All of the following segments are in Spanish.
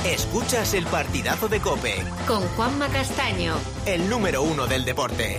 Escuchas el partidazo de COPE. Con Juanma Castaño. El número 1 del deporte.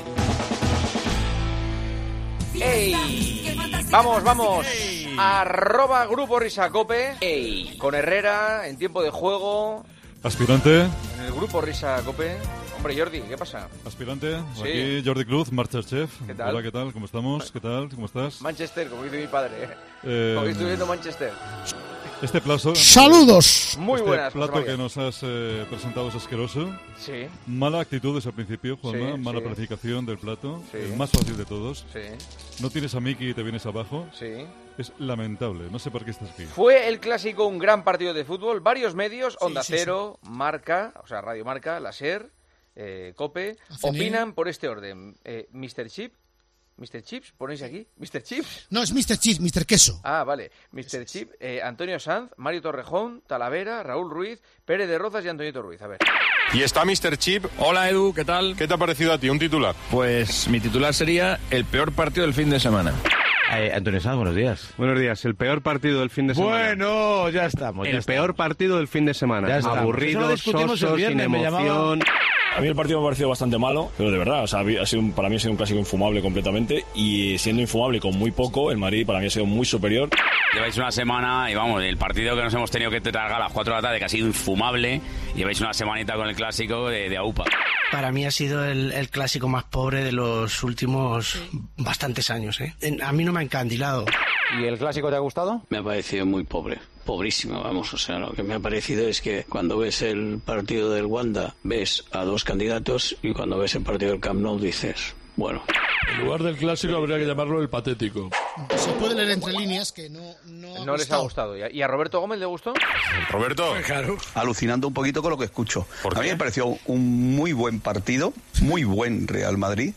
¡Ey! ¡Vamos! ¡Ey! @ Grupo Risa Cope. ¡Ey! Con Herrera en tiempo de juego. Aspirante. En el Grupo Risa Cope. Hombre, Jordi, ¿qué pasa? Aspirante. Sí. Aquí Jordi Cruz, Masterchef. ¿Qué tal? Hola, ¿qué tal? ¿Cómo estamos? ¿Qué tal? ¿Cómo estás? Manchester, como dice mi padre. Hoy estoy viendo Manchester. Este plato... ¡Saludos! Muy buenas. Este plato que nos has presentado es asqueroso. Sí. Mala actitud desde el principio, Juanma. Sí, mala sí. planificación del plato. Sí. El más fácil de todos. Sí. No tienes a Miki y te vienes abajo. Sí. Es lamentable. No sé por qué estás aquí. Fue el clásico un gran partido de fútbol. Varios medios, Onda Sí. Cero, Marca, o sea, Radio Marca, La SER, COPE, opinan por este orden. Mr. Chips, ponéis aquí. Mr. Chips. No, es Mr. Cheese, Mr. Queso. Ah, vale. Mr. Chip, Antonio Sanz, Mario Torrejón, Talavera, Raúl Ruiz, Pérez de Rozas y Antoñito Ruiz. A ver. Y está Mr. Chip. Hola Edu, ¿qué tal? ¿Qué te ha parecido a ti? Un titular. Pues mi titular sería el peor partido del fin de semana. Antonio Sanz, buenos días. Buenos días, el peor partido del fin de semana. Bueno, ya estamos. El peor partido del fin de semana. Ya estamos. Eso lo Aburrido, discutimos el soso, viernes, sin me emoción. A mí el partido me ha parecido bastante malo, pero de verdad, o sea, para mí ha sido un clásico infumable completamente, y siendo infumable con muy poco, el Madrid para mí ha sido muy superior. Lleváis una semana y vamos, el partido que nos hemos tenido que tragar a las 4 de la tarde, que ha sido infumable, lleváis una semanita con el clásico de AUPA. Para mí ha sido el clásico más pobre de los últimos bastantes años, ¿eh? A mí no me ha encandilado. ¿Y el clásico te ha gustado? Me ha parecido muy pobre. Pobrísimo, vamos, o sea, lo que me ha parecido es que cuando ves el partido del Wanda ves a dos candidatos y cuando ves el partido del Camp Nou dices, bueno. En lugar del clásico habría que llamarlo el patético. Se puede leer entre líneas que no les ha gustado. ¿Y a Roberto Gómez le gustó? Roberto. Claro. Alucinando un poquito con lo que escucho. ¿Por A mí qué? me pareció un muy buen partido, muy buen Real Madrid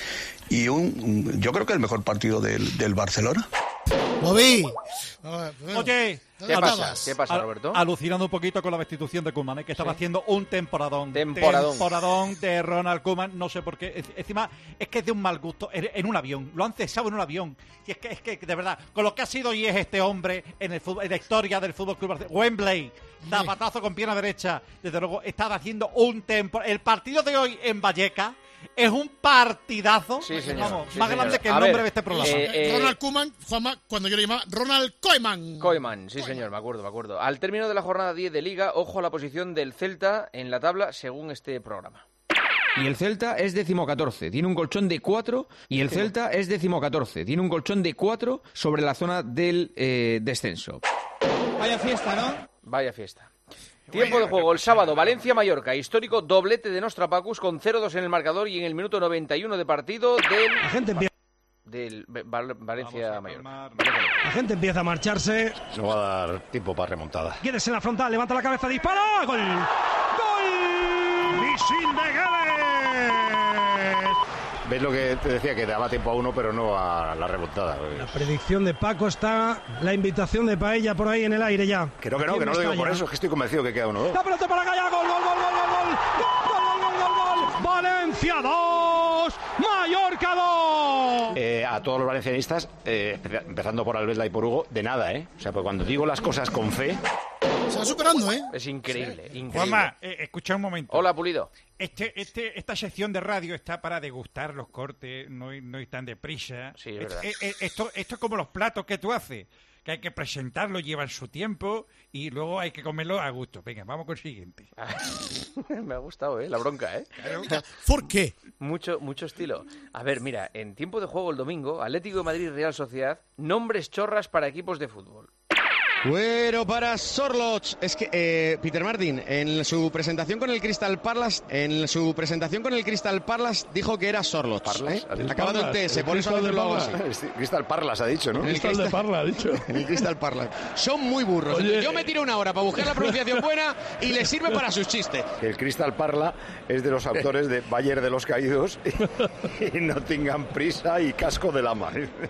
y yo creo que el mejor partido del Barcelona. Bobby. Oye, ¿Qué pasa, Roberto? Alucinando un poquito con la destitución de Koeman, que estaba haciendo un temporadón de Ronald Koeman, no sé por qué. Encima, es que es de un mal gusto. En un avión, lo han cesado en un avión. Y es que de verdad, con lo que ha sido y es este hombre en el fútbol, en la historia del Fútbol Club Barcelona, Wembley, zapatazo con pierna derecha, desde luego, estaba haciendo un temporada. El partido de hoy en Vallecas es un partidazo, sí, señor. Vamos, Sí, más señor. grande que el A nombre ver, de este programa. Ronald Koeman, Juanma, cuando yo le llamaba Ronald Koeman. Koeman, sí señor, me acuerdo. Al término de la jornada 10 de Liga, ojo a la posición del Celta en la tabla según este programa. Y el Celta es 14º, tiene un colchón de 4. Y el Celta es 14º, tiene un colchón de 4 sobre la zona del descenso. Vaya fiesta, ¿no? Vaya fiesta. Tiempo de juego el sábado, Valencia-Mallorca, histórico doblete de Nostrapacus con 0-2 en el marcador y en el minuto 91 de partido del Valencia-Mallorca. La gente empieza a marcharse. No va a dar tiempo para remontada. Guedes en la frontal, levanta la cabeza, dispara. ¡Gol! ¡Gol! ¡Misil de Guedes! ¿Ves lo que te decía? Que daba tiempo a uno, pero no a la remontada. La predicción de Paco está, la invitación de Paella por ahí en el aire ya. Que no lo digo por eso, es que estoy convencido que queda 1-2. ¡La pelota para Gaya! ¡Gol! ¡Valencia 2! ¡Mallorca 2! A todos los valencianistas, empezando por Albelda y por Hugo, de nada, ¿eh? O sea, pues cuando digo las cosas con fe... Se va superando, ¿eh? Es increíble. Juanma, escucha un momento. Hola, Pulido. Esta sección de radio está para degustar los cortes, no ir tan deprisa. Sí, es verdad. Esto es como los platos que tú haces, que hay que presentarlo, llevan su tiempo y luego hay que comerlo a gusto. Venga, vamos con el siguiente. Me ha gustado, la bronca, ¿Por qué? Mucho estilo. A ver, mira, en tiempo de juego el domingo, Atlético de Madrid, Real Sociedad, nombres chorras para equipos de fútbol. Bueno, para Sorloth, es que Peter Martin en su presentación con el Crystal Palace, dijo que era Sorloth. ¿Parlas? Acabado en TS, por eso lo hago así. Crystal Palace ha dicho, ¿no? Crystal de Parla ha dicho. En el Crystal Palace. Son muy burros. Oye, yo me tiro una hora para buscar la pronunciación buena y les sirve para sus chistes. El Crystal Parla es de los autores de Valle de los Caídos y No tengan prisa y Casco de Lama.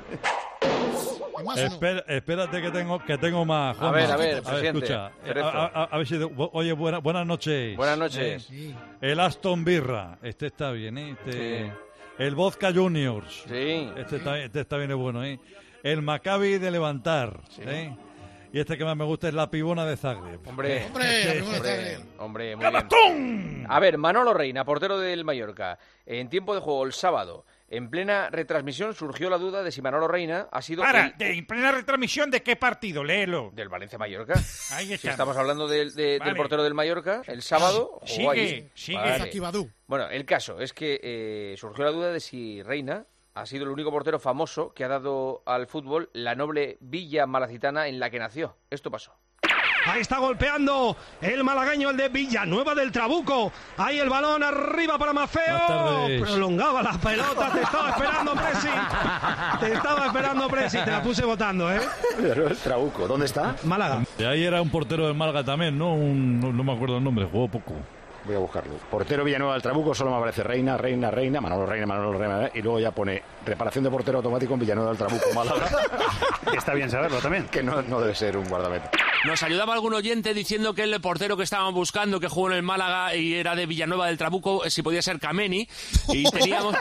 Espérate que tengo más. Juanma. A ver, presidente. Escucha. A ver si... Oye, buenas noches. Buenas noches. El Aston Birra. Este está bien, ¿eh? Sí. El Vodka Juniors. Sí. Este está bien, es bueno, ¿eh? El Maccabi de Levantar. Sí. Y este que más me gusta es la pibona de Zagreb. Hombre, muy bien. A ver, Manolo Reina, portero del Mallorca. En tiempo de juego el sábado, en plena retransmisión, surgió la duda de si Manolo Reina ha sido... ¿En plena retransmisión de qué partido? Léelo. Del Valencia-Mallorca. Ahí está. Si estamos hablando del portero del Mallorca, el sábado jugó allí. Sigue. Bueno, el caso es que surgió la duda de si Reina ha sido el único portero famoso que ha dado al fútbol la noble villa malacitana en la que nació. Esto pasó. Ahí está golpeando el malagueño, el de Villanueva del Trabuco. Ahí el balón arriba para Mafeo. Prolongaba la pelota. Te estaba esperando Presi. Te la puse votando, ¿eh? Pero el Trabuco, ¿dónde está? Málaga. De ahí era un portero del Málaga también, ¿no? No me acuerdo el nombre, jugó poco. Voy a buscarlo. Portero Villanueva del Trabuco, solo me aparece Reina, Manolo Reina, y luego ya pone reparación de portero automático en Villanueva del Trabuco, Málaga. Está bien saberlo también. Que no debe ser un guardameta. Nos ayudaba algún oyente diciendo que el portero que estaban buscando, que jugó en el Málaga y era de Villanueva del Trabuco, si podía ser Kameni, y teníamos...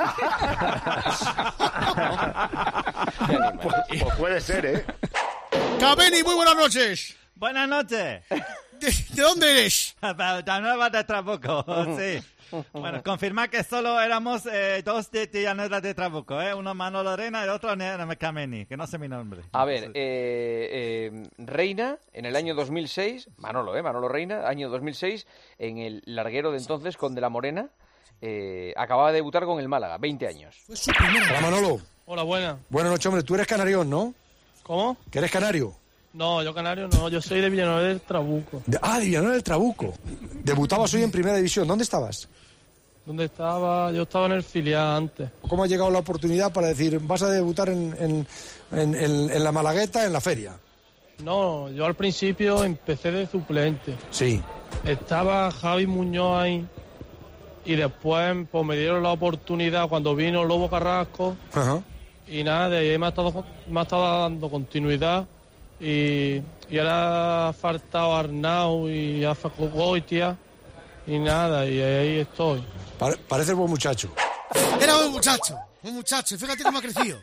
pues puede ser, ¿eh? Kameni, muy buenas noches. Buenas noches. ¿De dónde eres? Villanueva del Trabuco, sí. Bueno, confirmar que solo éramos dos de Villanueva del Trabuco, uno Manolo Reina y el otro Kameni, que no sé mi nombre. A ver, Reina, en el año 2006, Manolo Reina, año 2006, en el larguero de entonces con De la Morena, acababa de debutar con el Málaga, 20 años. Hola, Manolo. Hola, buena. Buenas noches, hombre. Tú eres canario, ¿no? ¿Cómo? ¿Que eres canario? No, yo canario no, yo soy de Villanueva del Trabuco. De Villanueva del Trabuco. Debutabas hoy en Primera División. ¿Dónde estabas? ¿Dónde estaba? Yo estaba en el filial antes. ¿Cómo ha llegado la oportunidad para decir, vas a debutar en la Malagueta, en la feria? No, yo al principio empecé de suplente. Sí. Estaba Javi Muñoz ahí y después pues, me dieron la oportunidad cuando vino Lobo Carrasco. Ajá. Y nada, de ahí me ha estado dando continuidad. Y ahora ha faltado Arnau y ha faltado Goitia y nada, y ahí estoy. Parece buen muchacho. Era un muchacho, fíjate cómo ha crecido.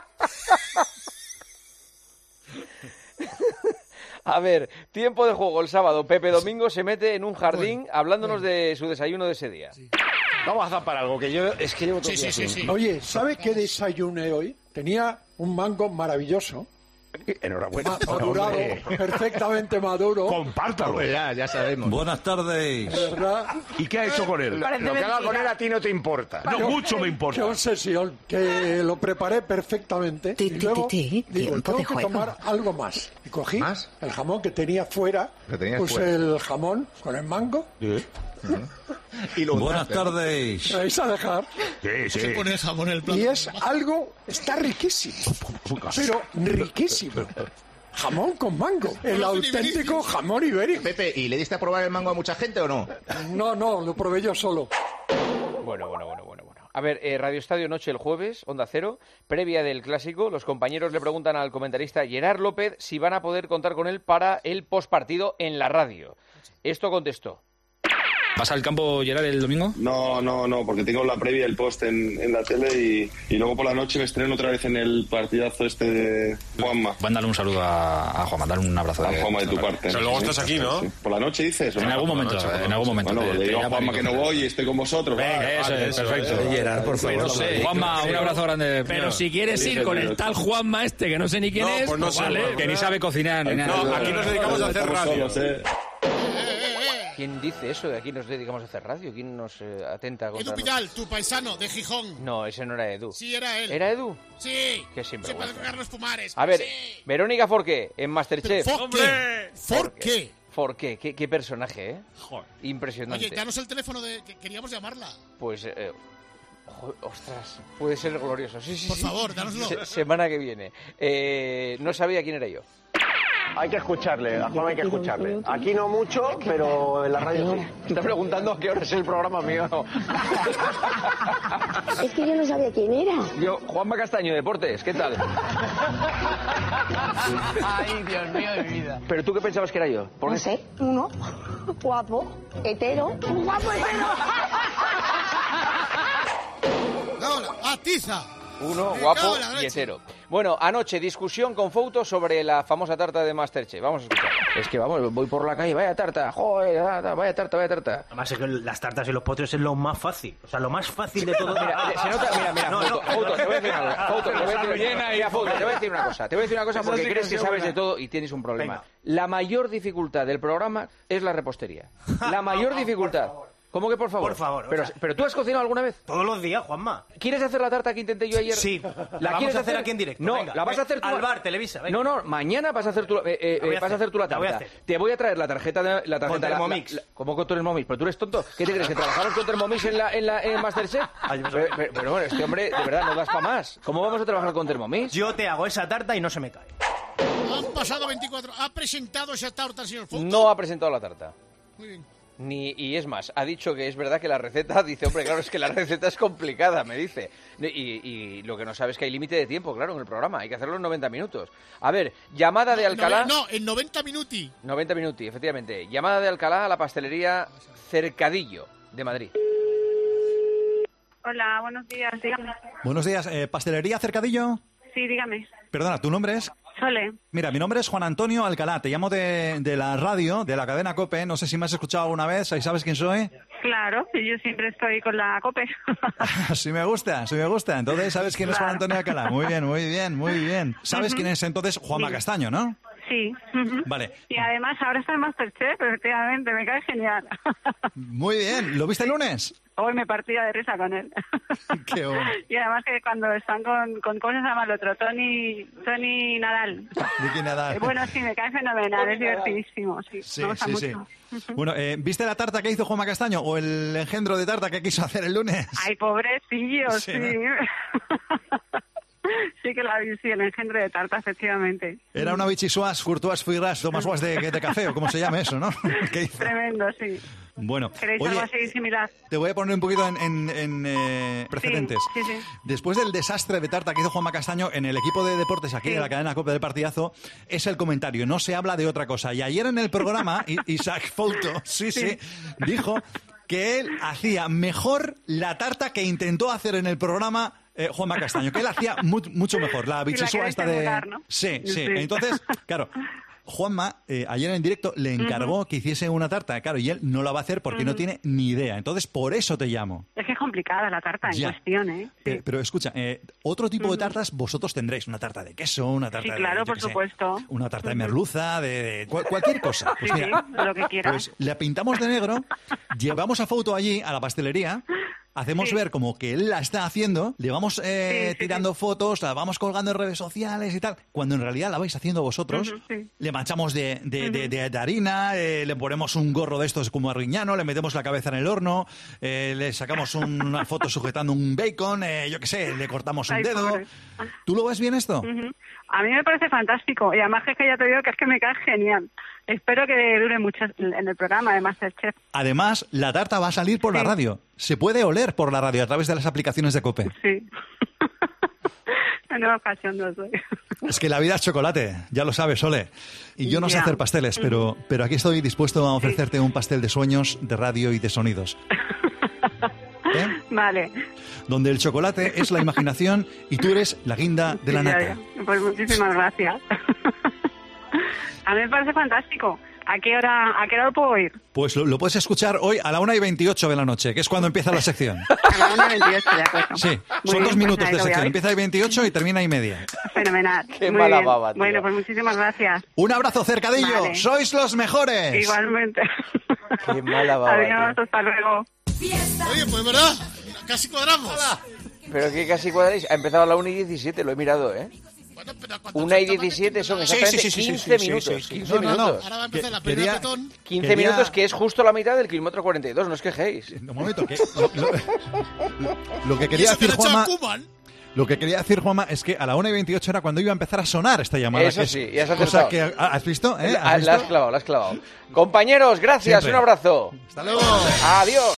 A ver, tiempo de juego el sábado. Pepe Domingo se mete en un jardín hablándonos de su desayuno de ese día. Sí. Vamos a zapar algo, que yo es que llevo todo el día sí. Oye, ¿sabe qué desayuné hoy? Tenía un mango maravilloso. Enhorabuena. Madurado, perfectamente maduro. Compártalo. Pues ya sabemos. Buenas tardes. ¿Verdad? ¿Y qué ha hecho con él? Lo que haga con él a ti no te importa. No, mucho me importa. Qué obsesión, que lo preparé perfectamente. Y luego digo, tengo que tomar algo más. Y cogí el jamón que tenía fuera, puse el jamón con el mango. Sí. Y lo buenas tardes. ¿Me vais a dejar? Sí. Se pone el jamón en el plato. Y es algo, está riquísimo, pero riquísimo. Jamón con mango, el auténtico jamón ibérico. Pepe, ¿y le diste a probar el mango a mucha gente o no? No, lo probé yo solo. Bueno. A ver, Radio Estadio Noche el jueves, Onda Cero, previa del Clásico. Los compañeros le preguntan al comentarista Gerard López si van a poder contar con él para el postpartido en la radio. Esto contestó. ¿Vas al campo, Gerard, el domingo? No, porque tengo la previa, el post en la tele y luego por la noche me estreno otra vez en el partidazo este de Juanma. Mándale un saludo a Juanma, dale un abrazo. A Juanma de tu parte. O sea, luego estás aquí, ¿no? Sí. Por la noche dices. En algún momento. Bueno, le digo a Juanma que no voy y estoy con vosotros. Eso es, perfecto. Gerard, por favor. No sé, Juanma, un abrazo grande. Pero si quieres ir con el tal Juanma este, que no sé ni quién es, pues no sé, vale. Que ni sabe cocinar ni nada. No, aquí nos dedicamos a hacer radio. ¿Quién dice eso de aquí nos dedicamos a hacer radio? ¿Quién nos atenta contra Edu Pidal, tu paisano de Gijón. No, ese no era Edu. Sí, era él. ¿Era Edu? Sí. Qué sinvergüenza. Se Carlos Pumares. A ver, sí. Verónica Forqué, en Masterchef. Forqué. Qué personaje, ¿eh? Joder. Impresionante. Oye, danos el teléfono que queríamos llamarla. Pues, ostras, puede ser glorioso. Sí. Por favor, dánoslo. Semana que viene. No sabía quién era yo. Hay que escucharle, a Juan hay que escucharle. Aquí no mucho, pero en la radio sí. Está preguntando a qué hora es el programa mío. Es que yo no sabía quién era. Yo, Juanma Castaño, Deportes, ¿qué tal? Ay, Dios mío de mi vida. ¿Pero tú qué pensabas que era yo? No sé, uno, guapo, hetero, un guapo hetero. ¡Atiza! Uno, guapo y hetero. Bueno, anoche discusión con Fouto sobre la famosa tarta de Masterchef. Vamos a escuchar. Es que vamos, voy por la calle, vaya tarta, joder, vaya tarta. Además es que las tartas y los postres es lo más fácil. O sea, lo más fácil de todo. Mira, se nota, Fouto, te voy a decir algo. Fouto, te voy a decir una cosa. Te voy a decir una cosa porque crees que sabes de todo y tienes un problema. Venga. La mayor dificultad del programa es la repostería. La mayor dificultad. ¿Cómo que por favor? Por favor. Pero ¿tú has cocinado alguna vez? Todos los días, Juanma. ¿Quieres hacer la tarta que intenté yo ayer? Sí. ¿La vamos a hacer aquí en directo. No, venga, la vas a hacer tú. Al bar, Televisa. Venga. No, mañana vas a hacer tú, vas a hacer tú la tarta. Te voy a traer la tarjeta con Thermomix. ¿Cómo con Thermomix? ¿Pero tú eres tonto? ¿Qué te crees? ¿Que trabajamos con Thermomix en Masterchef? Pero bueno, este hombre, de verdad, no das para más. ¿Cómo vamos a trabajar con Thermomix? Yo te hago esa tarta y no se me cae. Han pasado 24. ¿Ha presentado esa tarta el señor Fouto? No ha presentado la tarta. Muy bien. Y es más, ha dicho que es verdad que la receta, dice, hombre, claro, es que la receta es complicada, me dice. Y lo que no sabe es que hay límite de tiempo, claro, en el programa, hay que hacerlo en 90 minutos. A ver, llamada de Alcalá... No, en 90 minuti. 90 minuti, efectivamente. Llamada de Alcalá a la pastelería Cercadillo de Madrid. Hola, buenos días, dígame. Buenos días, ¿pastelería Cercadillo? Sí, dígame. Perdona, ¿tu nombre es? Sole. Mira, mi nombre es Juan Antonio Alcalá, te llamo de la radio, de la cadena COPE, no sé si me has escuchado alguna vez, ¿sabes quién soy? Claro, yo siempre estoy con la COPE. Sí me gusta, entonces ¿sabes quién es Juan Antonio Alcalá? Muy bien. ¿Sabes quién es entonces Juanma Castaño, no? Sí. Vale. Y además ahora está en Masterchef, efectivamente, me cae genial. Muy bien, ¿lo viste el lunes? Hoy me partía de risa con él. Qué bueno. Y además que cuando están con ¿cómo se llama el otro? Tony Nadal. Vicky Nadal. Bueno, sí, me cae fenomenal, es divertidísimo. Sí. Bueno, ¿viste la tarta que hizo Juanma Castaño o el engendro de tarta que quiso hacer el lunes? Ay, pobrecillo, sí. Sí que la vi, sí, el engendro de tarta, efectivamente. Era una bichisuas, courtois, fuiras, tomas de café, o como se llame eso, ¿no? Tremendo, sí. Bueno, ¿queréis algo así similar? Te voy a poner un poquito en precedentes. Sí. Después del desastre de tarta que hizo Juanma Castaño en el equipo de deportes aquí de la cadena COPE del Partidazo, es el comentario, no se habla de otra cosa. Y ayer en el programa, Isaac Fouto, sí, dijo que él hacía mejor la tarta que intentó hacer en el programa Juanma Castaño, que él hacía mucho mejor. La bichesua esta de... ¿no? Sí. Entonces, claro... Juanma, ayer en directo, le encargó que hiciese una tarta, claro, y él no la va a hacer porque no tiene ni idea. Entonces, por eso te llamo. Es que es complicada la tarta en cuestión, ¿eh? Sí. Pero escucha, otro tipo de tartas vosotros tendréis. Una tarta de queso, una tarta de... Sí, claro, por supuesto. Una tarta de merluza, de cualquier cosa. Pues mira, lo que quieras. Pues la pintamos de negro, llevamos a Fouto allí, a la pastelería... Hacemos ver como que él la está haciendo, le vamos tirando fotos, la vamos colgando en redes sociales y tal, cuando en realidad la vais haciendo vosotros. Le manchamos de harina, le ponemos un gorro de estos como Arguiñano, le metemos la cabeza en el horno, le sacamos una foto sujetando un bacon, yo qué sé, le cortamos un dedo. Pobre. ¿Tú lo ves bien esto? A mí me parece fantástico y además es que ya te digo que es que me cae genial. Espero que dure mucho en el programa de Masterchef. Además, la tarta va a salir por la radio. Se puede oler por la radio a través de las aplicaciones de COPE. Sí. En una ocasión no soy. Es que la vida es chocolate, ya lo sabes, Sole. Y yo no sé hacer pasteles, pero aquí estoy dispuesto a ofrecerte un pastel de sueños, de radio y de sonidos. Vale. Donde el chocolate es la imaginación y tú eres la guinda de la nata. Pues muchísimas gracias. A mí me parece fantástico. ¿A qué hora lo puedo oír? Pues lo puedes escuchar hoy a la 1:28 de la noche, que es cuando empieza la sección. A la 1:28, de acuerdo. Sí, son 2 minutos de sección. Empieza a 28 y termina a 1:30. Fenomenal. Qué mala baba, tío. Bueno, pues muchísimas gracias. Un abrazo, Cercadillo. Vale. ¡Sois los mejores! Igualmente. Qué mala baba. Adiós, hasta luego. Oye, pues verdad, casi cuadramos. Hola. Pero que casi cuadráis. Ha empezado a la 1:17, lo he mirado, ¿eh? Bueno, 1:17 son exactamente 15 minutos. 15 minutos. Ahora va a empezar la primera petón. 15 minutos, que es justo la mitad del kilómetro 42, no os quejéis. Un momento, que lo que quería decir Juanma... Lo que quería decir, Juanma, es que a la 1:28 era cuando iba a empezar a sonar esta llamada. Eso sí, ya has acertado. Cosa que, ¿has visto? La has clavado. Compañeros, gracias, siempre. Un abrazo. Hasta luego. Adiós.